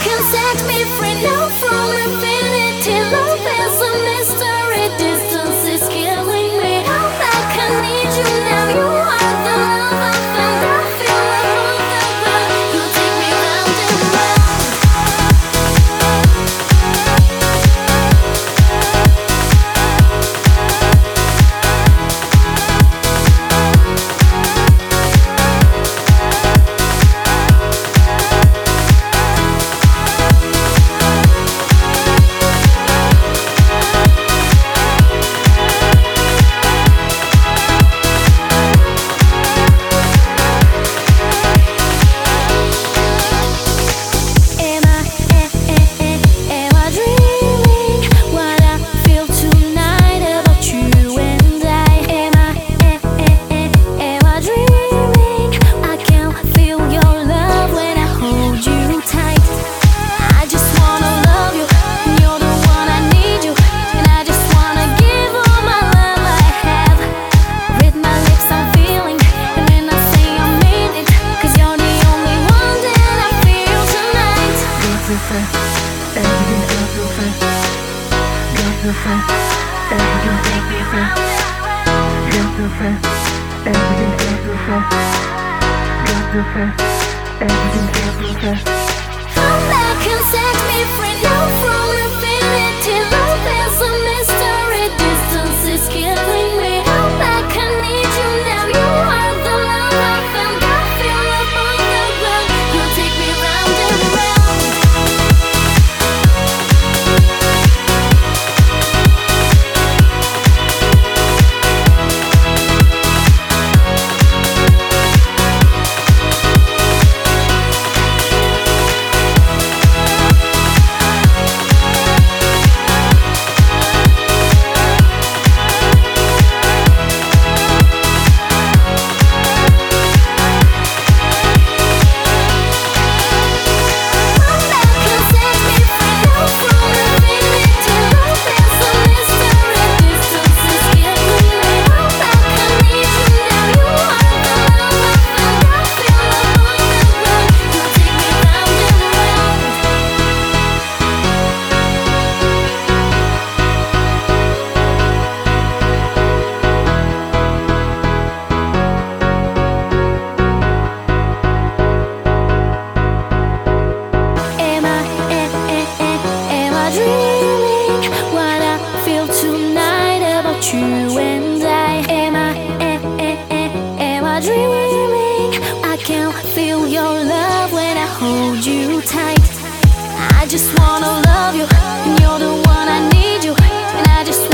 can set me free now from infinity. Love is a mystery, distance is killing me. Come back, I need you now. You are the love I found. I feel like the world. You take me round and round. Come back and set me free now from infinity. Love is a mystery, distance is killing me. Come back, I need you now. You are the love I found. I feel up on the ground. You take me round and round. Feel your love when I hold you tight. I just wanna love you, and you're the one I need you, and I just